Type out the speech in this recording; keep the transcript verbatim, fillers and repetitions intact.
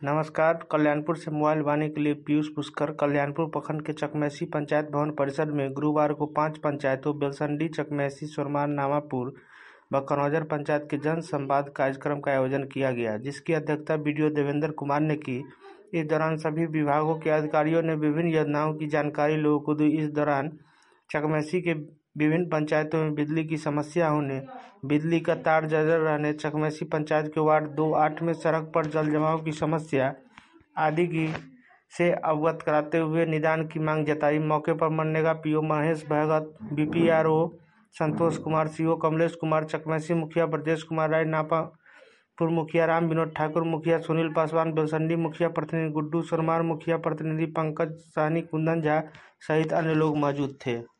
नमस्कार। कल्याणपुर से मोबाइल वाणी के लिए पीयूष पुष्कर। कल्याणपुर प्रखंड के चकमेसी पंचायत भवन परिसर में गुरुवार को पांच पंचायतों बेलसंडी, चकमेसी, सोरमार, नामापुर व कनौजर पंचायत के जन संवाद कार्यक्रम का आयोजन किया गया, जिसकी अध्यक्षता बीडीओ देवेंद्र कुमार ने की। इस दौरान सभी विभागों के अधिकारियों ने विभिन्न योजनाओं की जानकारी लोगों को दी। इस दौरान चकमेसी के विभिन्न पंचायतों में बिजली की समस्या होने, बिजली का तार जर्जर रहने, चकमेसी पंचायत के वार्ड दो आठ में सड़क पर जल जमाव की समस्या आदि की से अवगत कराते हुए निदान की मांग जताई। मौके पर MNREGA PO Mahesh Bhagat, BPRO Santosh Kumar, CO Kamlesh Kumar, Chakmesi मुखिया ब्रजेश कुमार राय, नापापुर मुखिया राम विनोद ठाकुर, मुखिया सुनील पासवान, बेलसंडी मुखिया प्रतिनिधि गुड्डू, सोरमार मुखिया प्रतिनिधि पंकज साहनी, कुंदन झा सहित अन्य लोग मौजूद थे।